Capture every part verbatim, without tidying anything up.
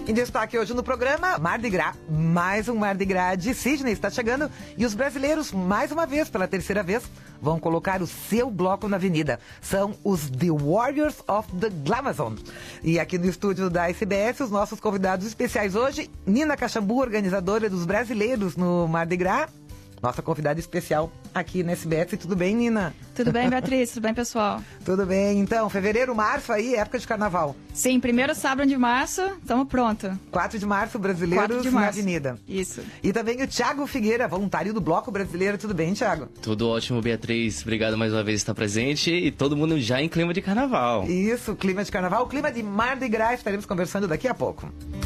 Em destaque hoje no programa, Mardi Gras. Mais um Mardi Gras de Sydney está chegando e os brasileiros, mais uma vez, pela terceira vez, vão colocar o seu bloco na avenida. São os The Warriors of the Glamazon. E aqui no estúdio da S B S, os nossos convidados especiais hoje, Nina Caxambu, organizadora dos brasileiros no Mardi Gras. Nossa convidada especial aqui na S B S. Tudo bem, Nina? Tudo bem, Beatriz? Tudo bem, pessoal? Tudo bem. Então, fevereiro, março aí, época de carnaval. Sim, primeiro sábado de março, estamos pronto. quatro de março, brasileiros quatro de março. na avenida. Isso. E também o Thiago Figueira, voluntário do Bloco Brasileiro. Tudo bem, Thiago? Tudo ótimo, Beatriz. Obrigado mais uma vez por estar presente e todo mundo já em clima de carnaval. Isso, clima de carnaval, clima de Mardi Gras. Estaremos conversando daqui a pouco.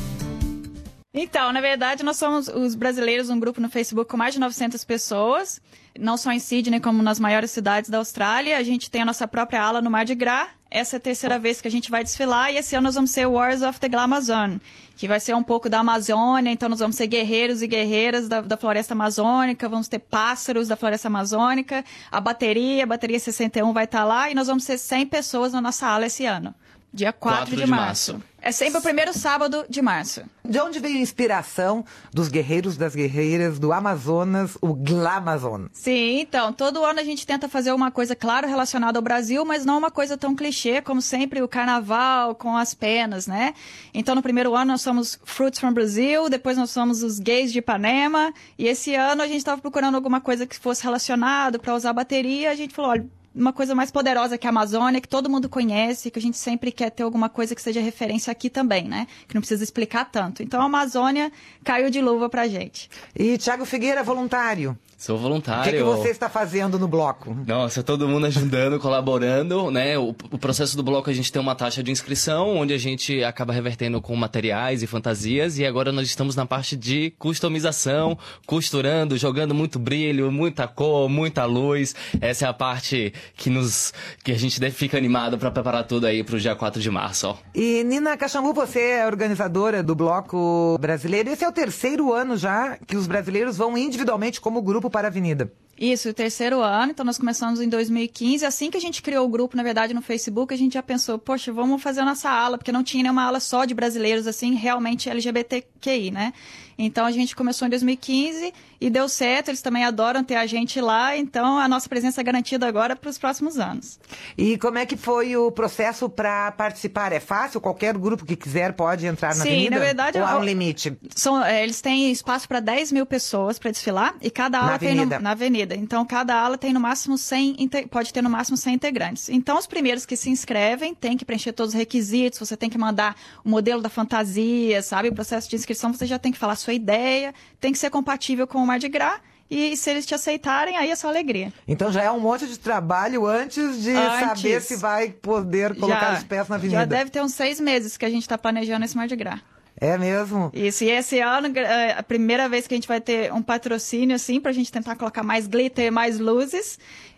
Então, na verdade, nós somos os brasileiros, um grupo no Facebook com mais de novecentas pessoas, não só em Sydney, como nas maiores cidades da Austrália. A gente tem a nossa própria ala no Mardi Gras. Essa é a terceira vez que a gente vai desfilar e esse ano nós vamos ser Warriors of the Glamazon, que vai ser um pouco da Amazônia. Então nós vamos ser guerreiros e guerreiras da, da floresta amazônica, vamos ter pássaros da floresta amazônica, a bateria, a bateria sessenta e um vai estar lá e nós vamos ser cem pessoas na nossa ala esse ano. Dia quatro de março. É sempre o primeiro sábado de março. De onde veio a inspiração dos guerreiros, das guerreiras do Amazonas, o Glamazon? Sim, então, todo ano a gente tenta fazer uma coisa, claro, relacionada ao Brasil, mas não uma coisa tão clichê como sempre o carnaval com as penas, né? Então, no primeiro ano nós somos Fruits from Brazil, depois nós somos os gays de Ipanema, e esse ano a gente estava procurando alguma coisa que fosse relacionado para usar bateria, a gente falou, olha, uma coisa mais poderosa que a Amazônia, que todo mundo conhece, que a gente sempre quer ter alguma coisa que seja referência aqui também, né? Que não precisa explicar tanto. Então a Amazônia caiu de luva pra gente. E Thiago Figueira, voluntário. Sou voluntário. O que, que você está fazendo no bloco? Nossa, todo mundo ajudando, colaborando, né? O, o processo do bloco, a gente tem uma taxa de inscrição, onde a gente acaba revertendo com materiais e fantasias, e agora nós estamos na parte de customização, costurando, jogando muito brilho, muita cor, muita luz. Essa é a parte que, nos, que a gente fica animado para preparar tudo aí pro dia quatro de março, ó. E Nina Caxambu, você é organizadora do Bloco Brasileiro. Esse é o terceiro ano já que os brasileiros vão individualmente como grupo para a avenida. Isso, o terceiro ano, então nós começamos em dois mil e quinze, assim que a gente criou o grupo, na verdade, no Facebook, a gente já pensou, poxa, vamos fazer a nossa ala, porque não tinha nenhuma ala só de brasileiros, assim, realmente L G B T Q I, né? Então a gente começou em dois mil e quinze e deu certo, eles também adoram ter a gente lá, então a nossa presença é garantida agora para os próximos anos. E como é que foi o processo para participar? É fácil? Qualquer grupo que quiser pode entrar na Sim, avenida? Sim, na verdade... Ou há um limite? São, é, eles têm espaço para dez mil pessoas para desfilar e cada ala na tem avenida. No, na avenida. Então cada ala tem no máximo cem, pode ter no máximo cem integrantes. Então os primeiros que se inscrevem têm que preencher todos os requisitos, você tem que mandar o modelo da fantasia, sabe? O processo de inscrição você já tem que falar a sua ideia, tem que ser compatível com o Mardi Gras. E se eles te aceitarem, aí é só alegria. Então já é um monte de trabalho antes de antes, saber se vai poder colocar já, os pés na avenida. Já deve ter uns seis meses que a gente está planejando esse Mardi Gras. É mesmo? Isso, e esse ano é a primeira vez que a gente vai ter um patrocínio, assim, pra gente tentar colocar mais glitter, mais luzes.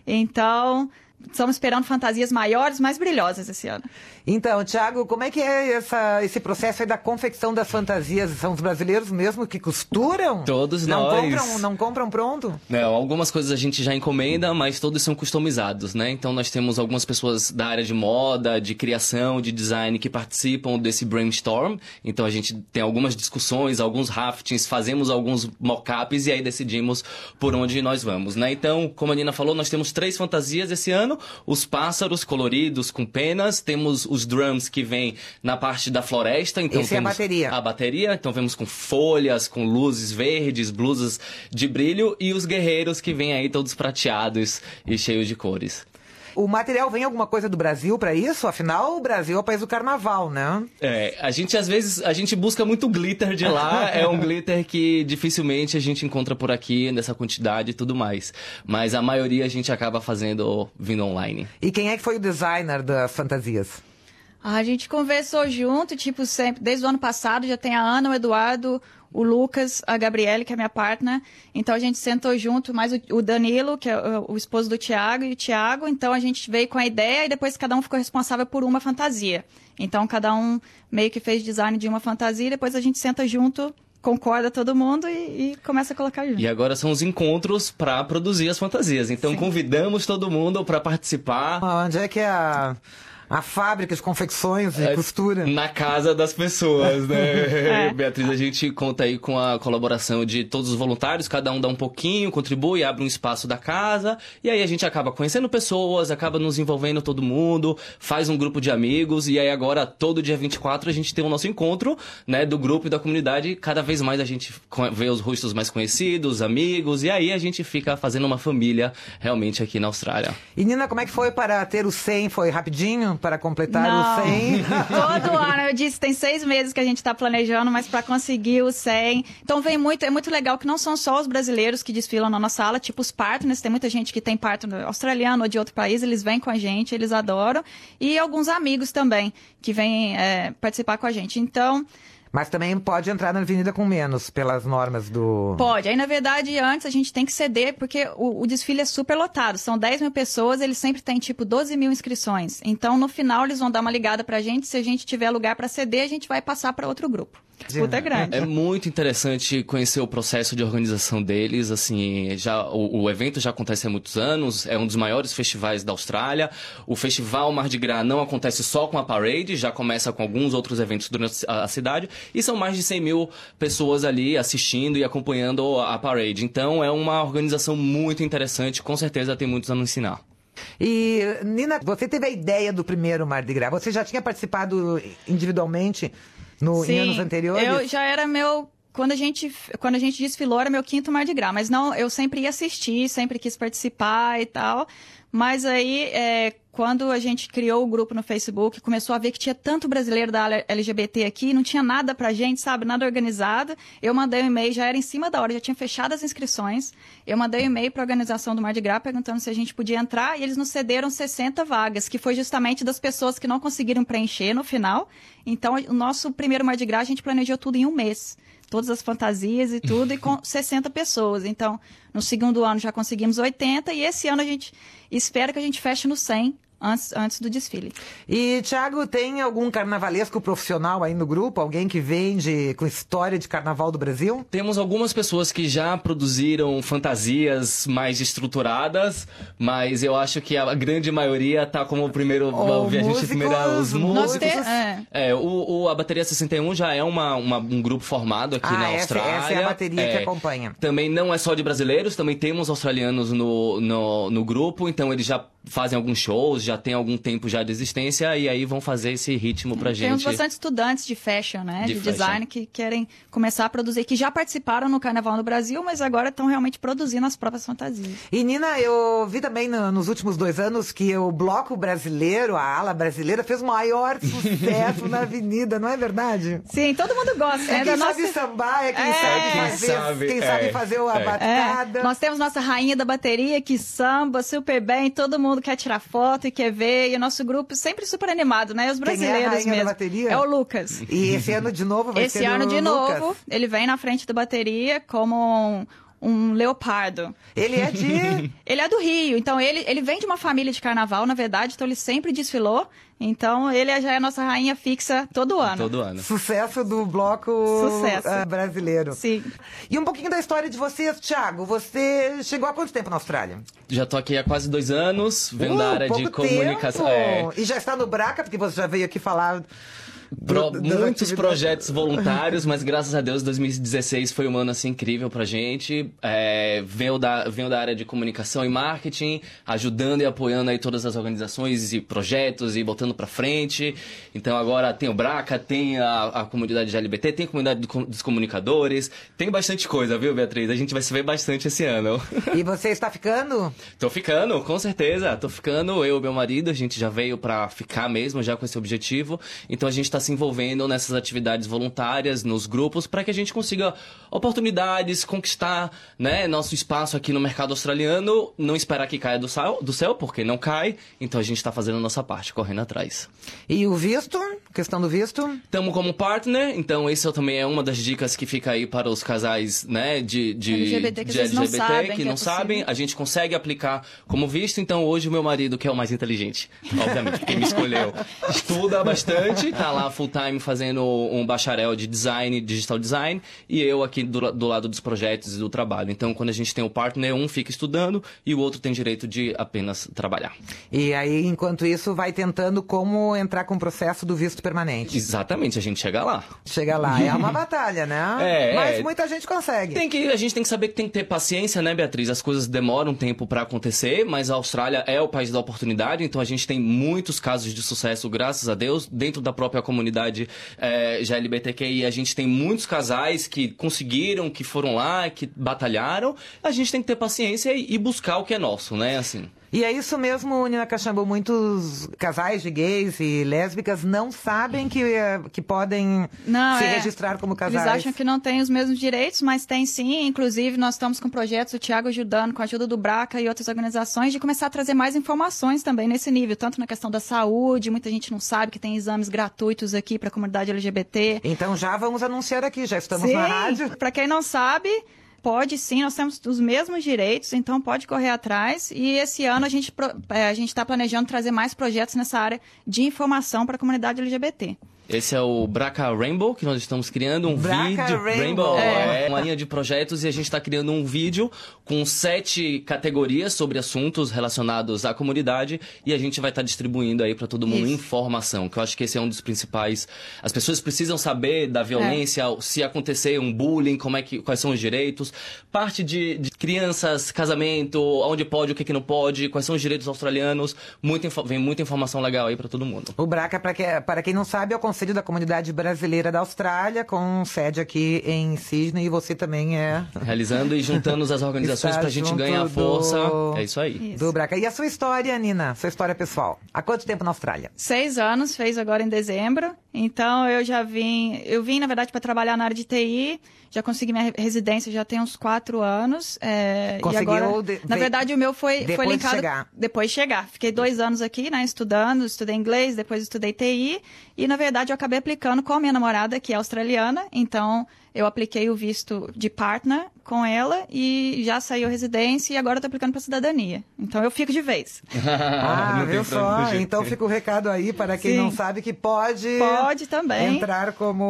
Então, estamos esperando fantasias maiores, mais brilhosas esse ano. Então, Thiago, como é que é essa, esse processo aí da confecção das fantasias? São os brasileiros mesmo que costuram? Todos não nós. Compram, não compram pronto? Não, algumas coisas a gente já encomenda, mas todos são customizados, né? Então nós temos algumas pessoas da área de moda, de criação, de design que participam desse brainstorm. Então a gente tem algumas discussões, alguns raftings, fazemos alguns mockups e aí decidimos por onde nós vamos, né? Então, como a Nina falou, nós temos três fantasias esse ano. Os pássaros coloridos com penas, temos os drums que vêm na parte da floresta. Então Essa é a bateria. A bateria, então vemos com folhas, com luzes verdes, blusas de brilho e os guerreiros que vêm aí todos prateados e cheios de cores. O material vem alguma coisa do Brasil pra isso? Afinal, o Brasil é o país do carnaval, né? É, a gente às vezes, a gente busca muito glitter de lá, é um glitter que dificilmente a gente encontra por aqui, nessa quantidade e tudo mais. Mas a maioria a gente acaba fazendo vindo online. E quem é que foi o designer das fantasias? A gente conversou junto, tipo, sempre, desde o ano passado, já tem a Ana, o Eduardo, o Lucas, a Gabriele, que é minha partner. Então a gente sentou junto, mais o, o Danilo, que é o, o esposo do Thiago, e o Thiago. Então a gente veio com a ideia e depois cada um ficou responsável por uma fantasia. Então cada um meio que fez design de uma fantasia e depois a gente senta junto, concorda todo mundo e, e começa a colocar junto. E agora são os encontros para produzir as fantasias. Então Sim. Convidamos todo mundo para participar. Onde é que é a... a fábrica de confecções e É, costura. Na casa das pessoas, né? É. Beatriz, a gente conta aí com a colaboração de todos os voluntários, cada um dá um pouquinho, contribui, abre um espaço da casa, e aí a gente acaba conhecendo pessoas, acaba nos envolvendo todo mundo, faz um grupo de amigos, e aí agora, todo dia vinte e quatro, a gente tem o nosso encontro, né, do grupo e da comunidade, e cada vez mais a gente vê os rostos mais conhecidos, amigos, e aí a gente fica fazendo uma família realmente aqui na Austrália. E Nina, como é que foi para ter o cem? Foi rapidinho para completar Não. o cem? Todo ano, eu disse, tem seis meses que a gente está planejando, mas para conseguir o cem. Então vem muito, é muito legal que não são só os brasileiros que desfilam na nossa sala, tipo os partners, tem muita gente que tem partner australiano ou de outro país, eles vêm com a gente, eles adoram. E alguns amigos também que vêm é, participar com a gente. Então, Mas também pode entrar na avenida com menos, pelas normas do... pode. Aí, na verdade, antes a gente tem que ceder, porque o, o desfile é super lotado. São dez mil pessoas, eles sempre têm, tipo, doze mil inscrições. Então, no final, eles vão dar uma ligada pra gente. Se a gente tiver lugar pra ceder, a gente vai passar pra outro grupo. A disputa é grande. É muito interessante conhecer o processo de organização deles, assim, já, o, o evento já acontece há muitos anos, é um dos maiores festivais da Austrália. O festival Mardi Gras não acontece só com a parade, já começa com alguns outros eventos durante a, a cidade, e são mais de cem mil pessoas ali assistindo e acompanhando a parade. Então é uma organização muito interessante, com certeza tem muitos a nos ensinar. E, Nina, você teve a ideia do primeiro Mardi Gras. Você já tinha participado individualmente no, em Sim, anos anteriores? eu já era meu... Quando a, gente, quando a gente desfilou, era meu quinto Mardi Gras. Mas não, eu sempre ia assistir, sempre quis participar e tal. Mas aí, é, quando a gente criou o grupo no Facebook, começou a ver que tinha tanto brasileiro da L G B T aqui, não tinha nada pra gente, sabe? Nada organizado. Eu mandei um e-mail, já era em cima da hora, já tinha fechado as inscrições. Eu mandei um e-mail pra organização do Mardi Gras, perguntando se a gente podia entrar, e eles nos cederam sessenta vagas, que foi justamente das pessoas que não conseguiram preencher no final. Então, o nosso primeiro Mardi Gras, a gente planejou tudo em um mês. Todas as fantasias e tudo, e com sessenta pessoas. Então, no segundo ano já conseguimos oitenta, e esse ano a gente espera que a gente feche no cem, antes, antes do desfile. E, Thiago, tem algum carnavalesco profissional aí no grupo? Alguém que vende com história de carnaval do Brasil? Temos algumas pessoas que já produziram fantasias mais estruturadas, mas eu acho que a grande maioria tá como o primeiro... Ou a gente músicos, primeiro, os músicos. Nós músicos. te- é. É, o, o- a Bateria sessenta e um já é uma, uma- um grupo formado aqui Ah, na essa- Austrália. essa é a bateria que acompanha. Também não é só de brasileiros, também temos australianos no, no, no grupo, então eles já fazem alguns shows, já tem algum tempo já de existência, e aí vão fazer esse ritmo pra gente. Temos bastante estudantes de fashion, né? De De, fashion. design, que querem começar a produzir, que já participaram no Carnaval no Brasil, mas agora estão realmente produzindo as próprias fantasias. E, Nina, eu vi também no- nos últimos dois anos que o bloco brasileiro, a ala brasileira, fez o maior sucesso na avenida, não é verdade? Sim, todo mundo gosta, É né? quem Da sabe nossa- sambar, é quem É, sabe quem fazer, sabe, quem é, sabe fazer a é. batucada. É, nós temos nossa rainha da bateria que samba super bem, todo mundo quer tirar foto e quer ver, e o nosso grupo sempre super animado, né? E os Quem é a brasileiros rainha da mesmo. bateria? É o Lucas. E esse ano de novo vai Esse ser ano o de Lucas. novo, ele vem na frente da bateria como um, um leopardo. Ele é de... Ele é do Rio, então ele, ele vem de uma família de carnaval, na verdade, então ele sempre desfilou. Então ele já é a nossa rainha fixa todo ano. Todo ano. Sucesso do bloco Sucesso. ah, brasileiro. Sim. E um pouquinho da história de vocês, Thiago. Você chegou há quanto tempo na Austrália? Já tô aqui há quase dois anos, venho Uh, da área de pouco comunicação. tempo. É, E já está no Braca, porque você já veio aqui falar... Pro- do- das muitos atividades. projetos voluntários, mas graças a Deus dois mil e dezesseis foi um ano assim incrível pra gente. É, venho, da, venho da área de comunicação e marketing, ajudando e apoiando aí todas as organizações e projetos e botando pra frente. Então agora tem o Braca, tem a, a comunidade de L G B T, tem a comunidade do- dos comunicadores, tem bastante coisa, viu, Beatriz? A gente vai se ver bastante esse ano. E você está ficando? Tô ficando, com certeza. Tô ficando, eu e meu marido, a gente já veio pra ficar mesmo, já com esse objetivo. Então a gente tá se envolvendo nessas atividades voluntárias, nos grupos, para que a gente consiga oportunidades, conquistar, né, nosso espaço aqui no mercado australiano, não esperar que caia do céu, do céu, porque não cai. Então a gente tá fazendo a nossa parte, correndo atrás. E o visto? Questão do visto? Estamos como partner, então esse também é uma das dicas que fica aí para os casais, né, de, de L G B T que de às vezes não L G B T sabem que que é não possível. sabem, a gente consegue aplicar como visto, então hoje o meu marido, que é o mais inteligente, obviamente, quem me escolheu, estuda bastante, tá lá tá full time fazendo um bacharel de design, digital design, e eu aqui do, do lado dos projetos e do trabalho. Então, quando a gente tem o partner, um fica estudando e o outro tem direito de apenas trabalhar. E aí, enquanto isso, vai tentando como entrar com o processo do visto permanente. Exatamente, a gente chega lá. Chega lá, é uma batalha, né? É, Mas é. muita gente consegue. Tem que, a gente tem que saber que tem que ter paciência, né, Beatriz? As coisas demoram um tempo pra acontecer, mas a Austrália é o país da oportunidade, então a gente tem muitos casos de sucesso, graças a Deus, dentro da própria comunidade é, G L B T Q I. A gente tem muitos casais que conseguiram, que foram lá, que batalharam. A gente tem que ter paciência e, e buscar o que é nosso, né, assim. E é isso mesmo, Nina Cachambu, muitos casais de gays e lésbicas não sabem que, que podem não, se é. registrar como casais. Eles acham que não têm os mesmos direitos, mas tem sim. Inclusive, nós estamos com projetos, o Thiago ajudando, com a ajuda do Braca e outras organizações, de começar a trazer mais informações também nesse nível, tanto na questão da saúde, muita gente não sabe que tem exames gratuitos aqui para a comunidade L G B T. Então já vamos anunciar aqui, já estamos sim, na rádio. Para quem não sabe... Pode sim, nós temos os mesmos direitos, então pode correr atrás. E esse ano a gente a gente está planejando trazer mais projetos nessa área de informação para a comunidade L G B T. Esse é o Braca Rainbow, que nós estamos criando um Braca vídeo. Rainbow. Rainbow É. é uma linha de projetos e a gente está criando um vídeo com sete categorias sobre assuntos relacionados à comunidade e a gente vai estar tá distribuindo aí para todo mundo Isso. informação, que eu acho que esse é um dos principais. As pessoas precisam saber da violência, é. se acontecer um bullying, como é que, quais são os direitos, parte de, de crianças, casamento, onde pode, o que, que não pode, quais são os direitos australianos. Muita, vem muita informação legal aí para todo mundo. O Braca, para que, para quem não sabe, é o Conselho da Comunidade Brasileira da Austrália, com sede aqui em Sydney, e você também é... Realizando e juntando as organizações para a gente ganhar do... força. É isso aí. Isso. Do Braca. E a sua história, Nina? Sua história pessoal? Há quanto tempo na Austrália? Seis anos, fez agora em dezembro. Então eu já vim... Eu vim, na verdade, para trabalhar na área de T I. Já consegui minha residência já tem uns quatro anos. É, Conseguiu? E agora, de, na verdade, o meu foi, depois foi linkado... de chegar. Depois de chegar. Fiquei dois anos aqui, né, estudando. Estudei inglês, depois estudei T I. E, na verdade, eu acabei aplicando com a minha namorada, que é australiana. Então, eu apliquei o visto de partner com ela e já saiu a residência e agora eu tô aplicando para cidadania. Então, eu fico de vez. Ah, Não viu tem pra só? onde fugir. Então fica o recado aí para quem Sim. não sabe que pode... Pode também. Entrar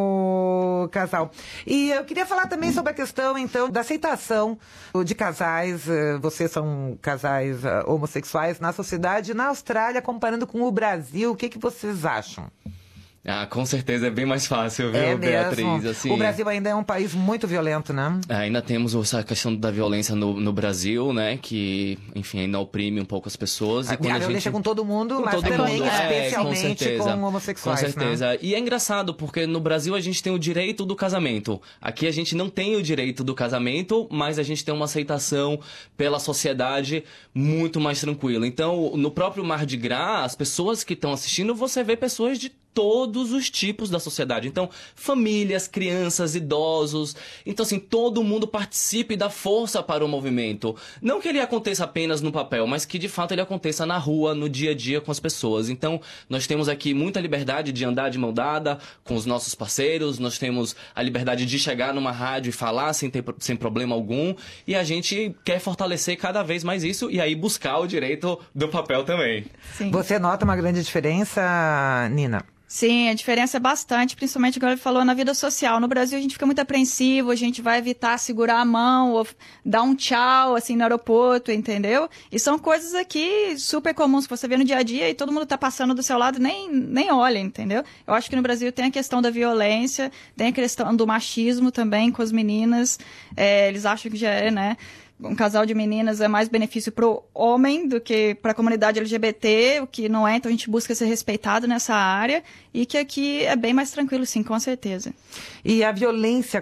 como casal. E eu queria falar também sobre a questão, então, da aceitação de casais. eh, Vocês são casais eh, homossexuais na sociedade. Na Austrália, comparando com o Brasil, o que, que vocês acham? Ah, com certeza é bem mais fácil, viu, É Beatriz? mesmo. Assim, O Brasil ainda é um país muito violento, né? ainda temos essa questão da violência no, no Brasil, né? Que, enfim, ainda oprime um pouco as pessoas. A, e quando a a violência gente... com todo mundo, Com mas todo também mundo, é, especialmente com, certeza, com homossexuais, com certeza. né? E é engraçado, porque no Brasil a gente tem o direito do casamento. Aqui a gente não tem o direito do casamento, mas a gente tem uma aceitação pela sociedade muito mais tranquila. Então, no próprio Mardi Gras, as pessoas que estão assistindo, você vê pessoas de todos os tipos da sociedade. Então, famílias, crianças, idosos. Então, assim, todo mundo participe e dá força para o movimento. Não que ele aconteça apenas no papel, mas que, de fato, ele aconteça na rua, no dia a dia com as pessoas. Então, nós temos aqui muita liberdade de andar de mão dada com os nossos parceiros. Nós temos a liberdade de chegar numa rádio e falar sem, ter, sem problema algum. E a gente quer fortalecer cada vez mais isso e aí buscar o direito do papel também. Sim. Você nota uma grande diferença, Nina? Sim, a diferença é bastante, principalmente, como ele falou, na vida social. No Brasil, a gente fica muito apreensivo, a gente vai evitar segurar a mão ou dar um tchau, assim, no aeroporto, entendeu? E são coisas aqui super comuns que você vê no dia a dia e todo mundo tá passando do seu lado e nem, nem olha, entendeu? Eu acho que no Brasil tem a questão da violência, tem a questão do machismo também com as meninas. É, eles acham que já é, né? Um casal de meninas é mais benefício pro homem do que para a comunidade L G B T, o que não é, então a gente busca ser respeitado nessa área e que aqui é bem mais tranquilo, sim, com certeza. E a violência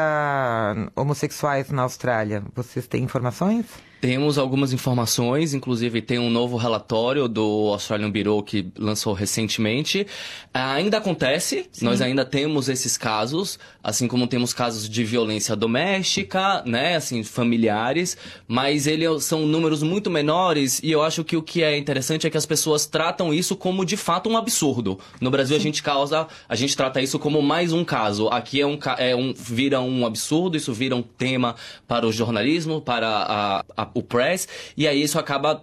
contra homossexuais na Austrália, vocês têm informações? Temos algumas informações, inclusive tem um novo relatório do Australian Bureau que lançou recentemente. Ainda acontece, Sim. nós ainda temos esses casos, assim como temos casos de violência doméstica, né, assim, familiares, mas eles são números muito menores e eu acho que o que é interessante é que as pessoas tratam isso como de fato um absurdo. No Brasil Sim. a gente causa, a gente trata isso como mais um caso. Aqui é um, é um vira um absurdo, isso vira um tema para o jornalismo, para a, a o press, e aí isso acaba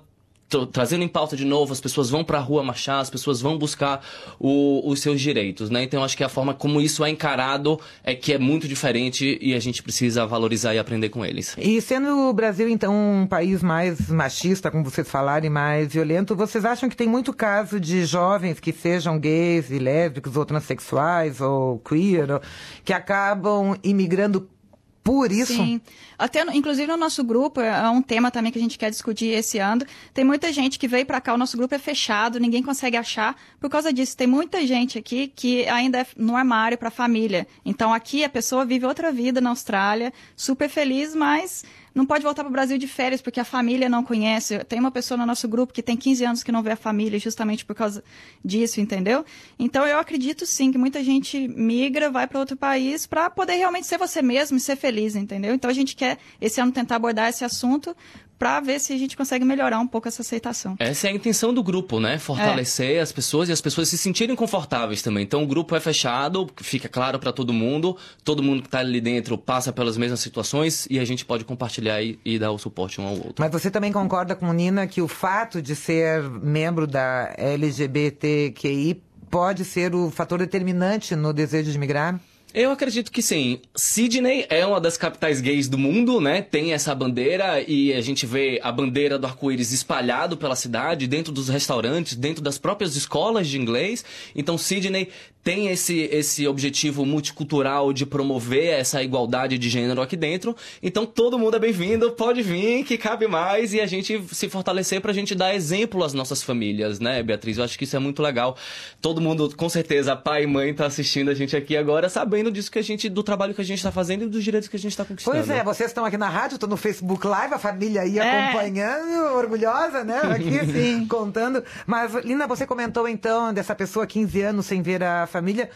trazendo em pauta de novo, as pessoas vão pra rua marchar, as pessoas vão buscar o, os seus direitos, né? Então, acho que a forma como isso é encarado é que é muito diferente e a gente precisa valorizar e aprender com eles. E sendo o Brasil, então, um país mais machista, como vocês falaram, e mais violento, vocês acham que tem muito caso de jovens que sejam gays e lésbicos ou transexuais ou queer, ou, que acabam imigrando por isso? Sim. Até, inclusive, no nosso grupo, é um tema também que a gente quer discutir esse ano. Tem muita gente que veio para cá, o nosso grupo é fechado, ninguém consegue achar. Por causa disso, tem muita gente aqui que ainda é no armário para a família. Então, aqui a pessoa vive outra vida na Austrália, super feliz, mas não pode voltar para o Brasil de férias porque a família não conhece. Tem uma pessoa no nosso grupo que tem quinze anos que não vê a família justamente por causa disso, entendeu? Então, eu acredito sim que muita gente migra, vai para outro país para poder realmente ser você mesmo e ser feliz, entendeu? Então, a gente quer, esse ano, tentar abordar esse assunto para ver se a gente consegue melhorar um pouco essa aceitação. Essa é a intenção do grupo, né? Fortalecer é. as pessoas e as pessoas se sentirem confortáveis também. Então, o grupo é fechado, fica claro para todo mundo, todo mundo que está ali dentro passa pelas mesmas situações e a gente pode compartilhar e, e dar o suporte um ao outro. Mas você também concorda com Nina que o fato de ser membro da L G B T Q I pode ser o fator determinante no desejo de migrar? Eu acredito que sim. Sydney é uma das capitais gays do mundo, né? Tem essa bandeira e a gente vê a bandeira do arco-íris espalhado pela cidade, dentro dos restaurantes, dentro das próprias escolas de inglês. Então, Sydney tem esse, esse objetivo multicultural de promover essa igualdade de gênero aqui dentro. Então, todo mundo é bem-vindo, pode vir, que cabe mais, e a gente se fortalecer pra gente dar exemplo às nossas famílias, né, Beatriz? Eu acho que isso é muito legal. Todo mundo, com certeza, pai e mãe tá assistindo a gente aqui agora, sabendo disso que a gente, do trabalho que a gente tá fazendo e dos direitos que a gente tá conquistando. Pois é, vocês estão aqui na rádio, tô no Facebook Live, a família aí é. acompanhando, orgulhosa, né, aqui, sim, contando. Mas, Lina, você comentou, então, dessa pessoa quinze anos sem ver a família.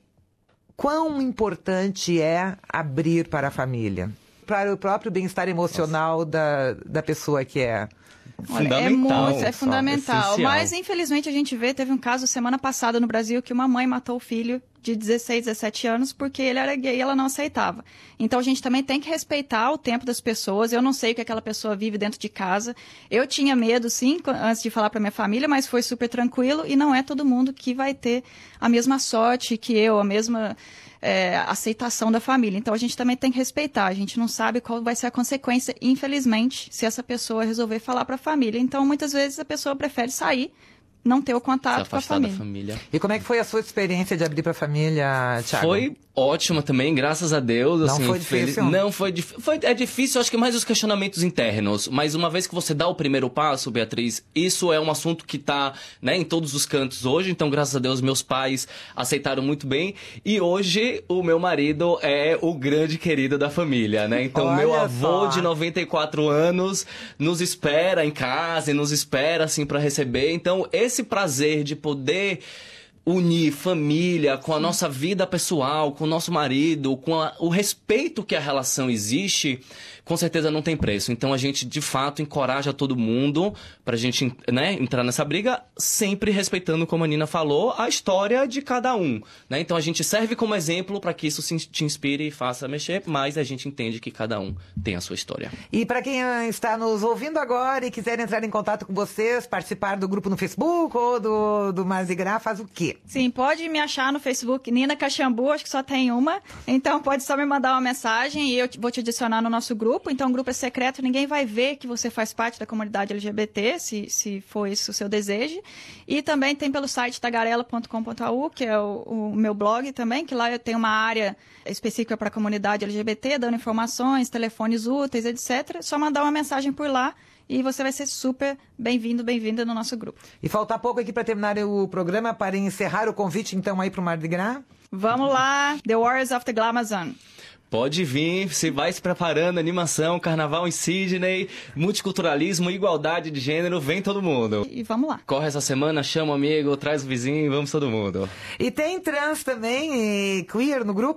Quão importante é abrir para a família? Para o próprio bem-estar emocional da, da pessoa que é... Olha, é muito, é fundamental. Essencial. Mas, infelizmente, a gente vê, teve um caso semana passada no Brasil que uma mãe matou o filho de dezesseis, dezessete anos porque ele era gay e ela não aceitava. Então, a gente também tem que respeitar o tempo das pessoas. Eu não sei o que aquela pessoa vive dentro de casa. Eu tinha medo, sim, antes de falar para minha família, mas foi super tranquilo e não é todo mundo que vai ter a mesma sorte que eu, a mesma... É, aceitação da família. Então, a gente também tem que respeitar. A gente não sabe qual vai ser a consequência, infelizmente, se essa pessoa resolver falar para a família. Então, muitas vezes, a pessoa prefere sair, não ter o contato com a família. Da família. E como é que foi a sua experiência de abrir para a família, Thiago? Foi ótima também, graças a Deus. Não assim, foi difícil? Feliz... Não foi difícil. Foi... É difícil, acho que mais os questionamentos internos. Mas uma vez que você dá o primeiro passo, Beatriz, isso é um assunto que está, né, em todos os cantos hoje. Então, graças a Deus, meus pais aceitaram muito bem. E hoje, o meu marido é o grande querido da família, né? Então, Olha meu avô só. de noventa e quatro anos nos espera em casa e nos espera, assim, para receber. Então, esse prazer de poder unir família com a nossa vida pessoal, com o nosso marido, com a, o respeito que a relação existe, com certeza não tem preço. Então a gente, de fato, encoraja todo mundo pra gente, né, entrar nessa briga, sempre respeitando, como a Nina falou, a história de cada um, né? Então a gente serve como exemplo para que isso te inspire e faça mexer, mas a gente entende que cada um tem a sua história. E para quem está nos ouvindo agora e quiser entrar em contato com vocês, participar do grupo no Facebook ou do, do Mardi Gras, faz o quê? Sim, pode me achar no Facebook, Nina Caxambu, acho que só tem uma. Então pode só me mandar uma mensagem e eu vou te adicionar no nosso grupo. Então o grupo é secreto, ninguém vai ver que você faz parte da comunidade L G B T, se, se for esse o seu desejo. E também tem pelo site tagarela ponto com ponto a u, que é o, o meu blog também, que lá eu tenho uma área específica para a comunidade L G B T, dando informações, telefones úteis, etcétera. Só mandar uma mensagem por lá. E você vai ser super bem-vindo, bem-vinda no nosso grupo. E falta pouco aqui para terminar o programa, para encerrar o convite, então, aí para o Mardi Gras. Vamos lá, The Warriors of the Glamazon. Pode vir, se vai se preparando, animação, carnaval em Sydney, multiculturalismo, igualdade de gênero, vem todo mundo. E, e vamos lá. Corre essa semana, chama o amigo, traz o vizinho, vamos todo mundo. E tem trans também, e queer no grupo?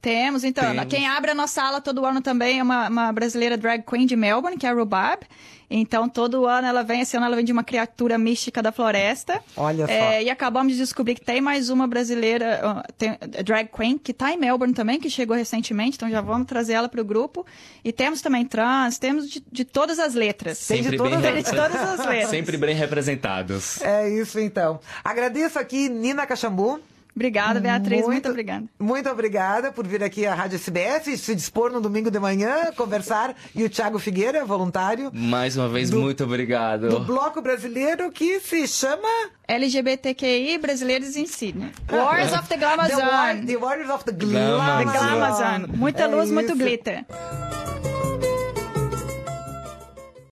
Temos, então. Temos. Quem abre a nossa ala todo ano também é uma, uma brasileira drag queen de Melbourne, que é a Rhubarb. Então, todo ano ela vem, esse ano ela vem de uma criatura mística da floresta. Olha só. É, e acabamos de descobrir que tem mais uma brasileira, uh, tem, drag queen, que está em Melbourne também, que chegou recentemente, então já vamos trazer ela para o grupo. E temos também trans, temos de, de todas as letras. Sempre Sempre de bem, todas- de todas as letras. Sempre bem representados. É isso, então. Agradeço aqui, Nina Caxambu. Obrigada, Beatriz, muito, muito obrigada. Muito obrigada por vir aqui à Rádio S B S, se dispor no domingo de manhã, conversar. E o Thiago Figueira, voluntário Mais uma vez, Do- muito obrigado. do Bloco Brasileiro, que se chama... L G B T Q I brasileiros em Sydney. Wars of the The, War- Glamazon. the Warriors of the Glamazon. Glamazon. The Glamazon. Muita É luz, muito isso. glitter.